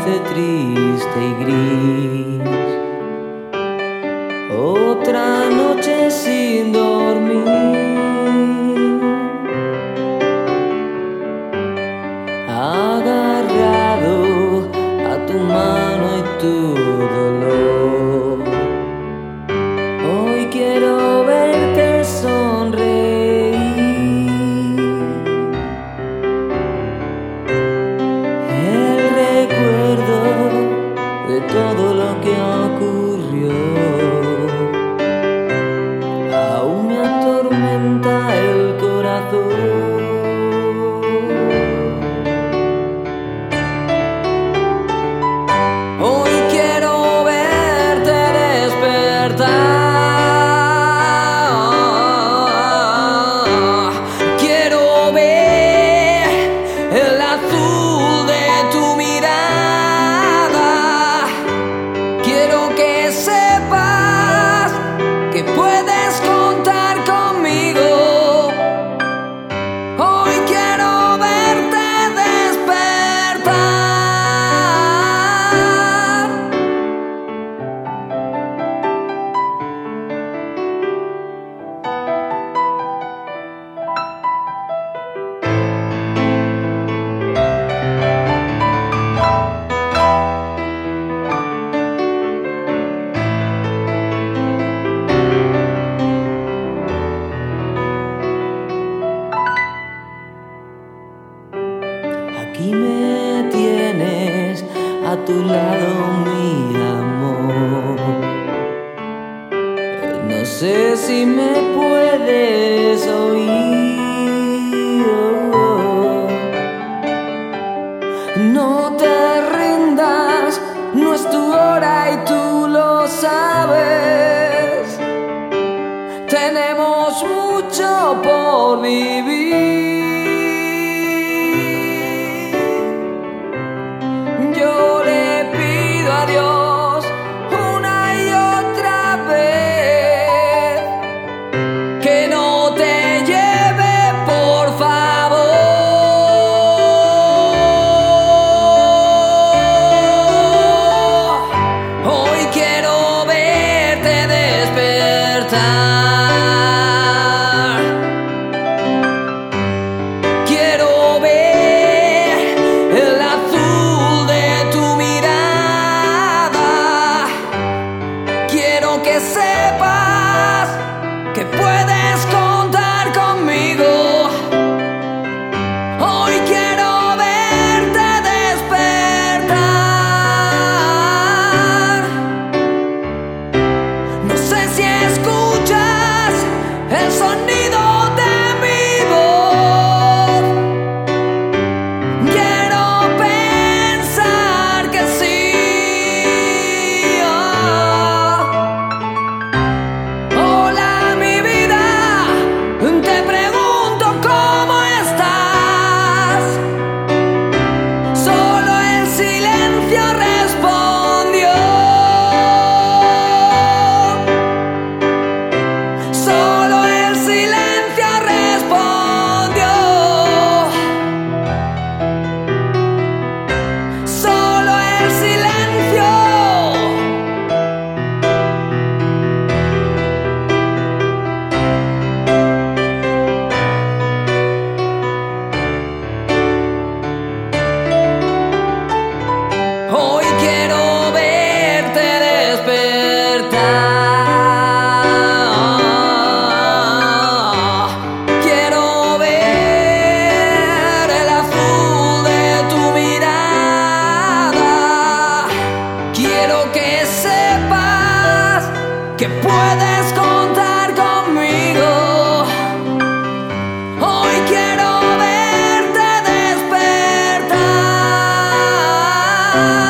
parece triste y gris. Otra noche sin dormir, agarrado a tu mano y tu dolor. Hoy quiero verte sonreír. El recuerdo de todo lo que ocurrió aún me atormenta el corazón. Hoy quiero verte despertar. Quiero ver el azul de tu mirada. Quiero que sepas que puedes contar conmigo. Hoy quiero verte despertar. Aquí me tienes a tu lado, mi amor. No sé si me puedes oír. No te rindas, no es tu hora y tú lo sabes. Tenemos mucho por vivir. Yo le pido a Dios una y otra vez que no te lleve, por favor. Hoy quiero verte despertar. Quiero ver el azul de tu mirada. Quiero que sepas que puedes contar conmigo. Hoy quiero verte despertar. No sé si escuchas el sonido de mi voz. Quiero pensar que sí. Hola, mi vida, te pregunto cómo estás. Solo el silencio respondió. Solo el silencio respondió. Solo el silencio. Hoy quiero verte despertar. Quiero ver el azul de tu mirada. Quiero que sepas que puedes contar conmigo. Hoy quiero verte despertar.